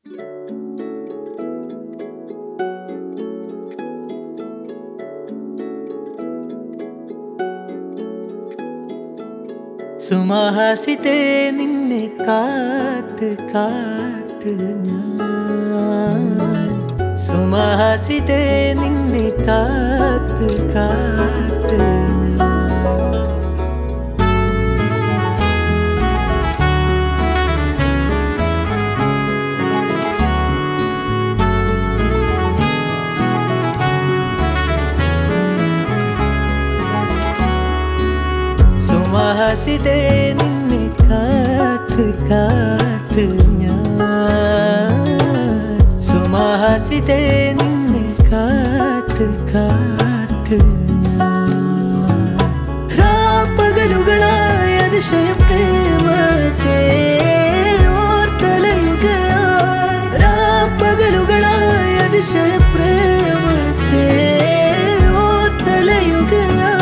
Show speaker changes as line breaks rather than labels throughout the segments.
സുമഹാസിതേ നിന്നെ കാത്ത് കാത്ത് ഞാൻ സുമഹാസിതേ നിന്നെ കാത്ത് കാത്ത് ഞാൻ സുമഹാസിതേ നിന്നെ കാത്ത് കാത്ത് ഞാൻ സുമഹാസിതേ നിന്നെ കാത്ത് കാത്ത് ഞാൻ രാപ്പകലുകളായ അതിശയ പ്രേമത്തെ ഓർത്തലയുകയാൽ രാപ്പകലുകളായ അതിശയ പ്രേമത്തെ ഓർത്തലയുകയാൽ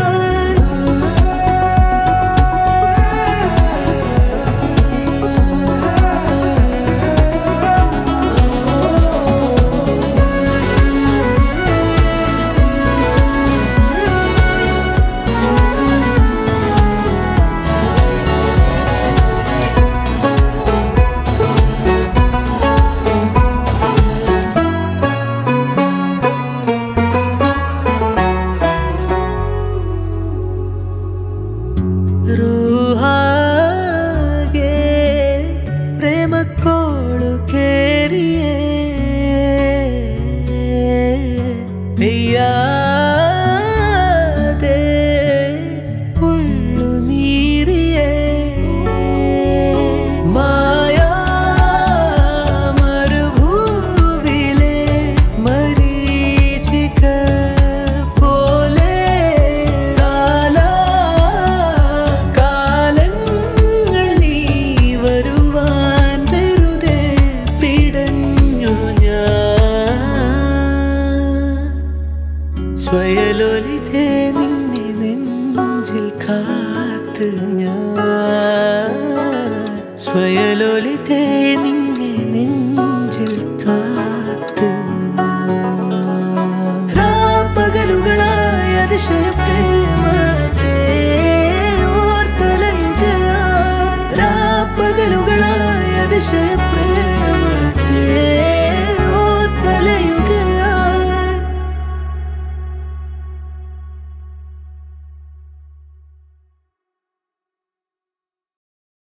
ರೂಹಾಗೆ ಪ್ರೇಮ ಕೋಳು ಕೇರಿಯೇ പെയ്യാതെ ഉള്ളു നീരിയേ മായാ മരുഭൂവിലെ മരീചിക പോലെ കാലങ്ങൾ നീ വരുവാൻ വെറുതെ പിടഞ്ഞു ഞാൻ സ്വയലൊലിതേ നിന്നെ നെഞ്ചിൽ കാത്ത് ഞാൻ സ്വയലൊലിതേ നിന്നെ നെഞ്ചിൽ കാത്ത് ഞാൻ രാപ്പകലുകളായ അതിശയ പ്രേമ